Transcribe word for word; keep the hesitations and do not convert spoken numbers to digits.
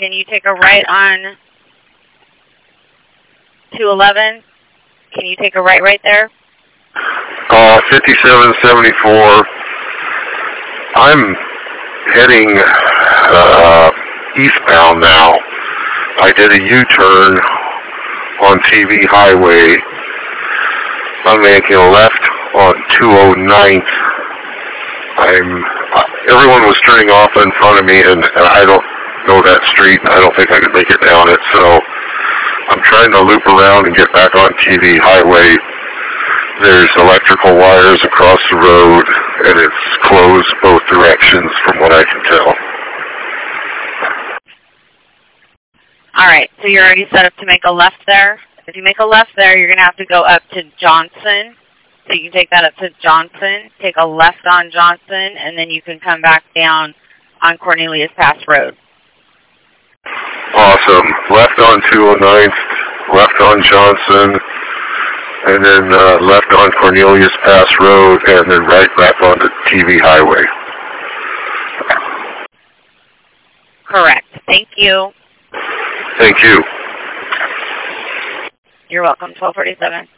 can you take a right on two eleven? Can you take a right right there? Uh, fifty-seven seventy-four. I'm heading uh, eastbound now. I did a U-turn on T V Highway. I'm making a left on two oh ninth. I'm, everyone was turning off in front of me, and, and I don't know that street. I don't think I could make it down it, so I'm trying to loop around and get back on T V Highway. There's electrical wires across the road, and it's closed both directions from what I can tell. All right, so you're already set up to make a left there. If you make a left there, you're going to have to go up to Johnson. So you can take that up to Johnson, take a left on Johnson, and then you can come back down on Cornelius Pass Road. Awesome. Left on two oh ninth, left on Johnson, and then uh, left on Cornelius Pass Road, and then right back onto T V Highway. Correct. Thank you. Thank you. You're welcome. twelve forty-seven.